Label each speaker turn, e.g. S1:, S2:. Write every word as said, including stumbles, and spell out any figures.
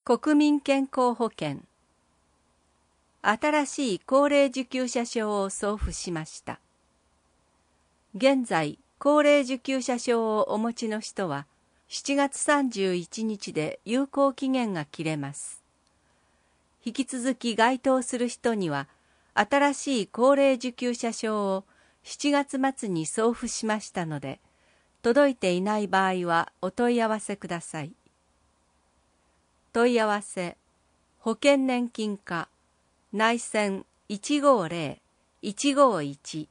S1: 国民健康保険。新しい高齢受給者証を送付しました。現在、高齢受給者証をお持ちの人は、しちがつさんじゅういちにちで有効期限が切れます。引き続き該当する人には、新しい高齢受給者証をしちがつ末に送付しましたので、届いていない場合はお問い合わせください。問い合わせ、保険年金課、内線いちごーぜろ いちごーいち